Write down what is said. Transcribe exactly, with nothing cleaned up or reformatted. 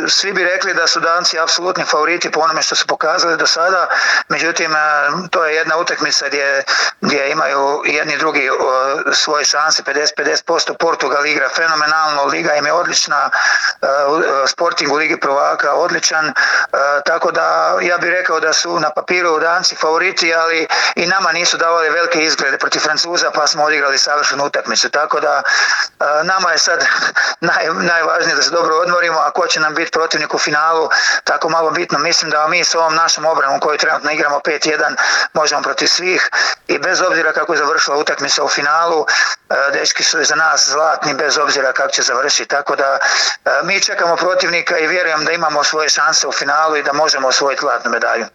svi bi rekli da su Danci apsolutni favoriti po onome što su pokazali do sada, međutim to je jedna utakmica gdje, gdje imaju jedni i drugi svoje šanse, pedeset pedeset posto. Portugal igra fenomenalno, liga im je odlična, Sporting u Ligi prvaka odličan, tako da ja bih rekao da su na papiru Danci favoriti, ali i nama nisu davali velike izglede protiv Francuza, pa smo odigrali savršenu utakmicu, tako da nama je sad naj, najvažnije da se dobro odmorimo, a ko će nam biti protivnik u finalu, tako malo bitno. Mislim da mi s ovom našom obranom koju trenutno igramo pet jedan možemo protiv svih i bez obzira kako je završila utakmica u finalu, dečki su za nas zlatni bez obzira kako će završiti, tako da mi čekamo protivnika i vjerujem da imamo svoje šanse u finalu i da možemo osvojiti zlatnu medalju.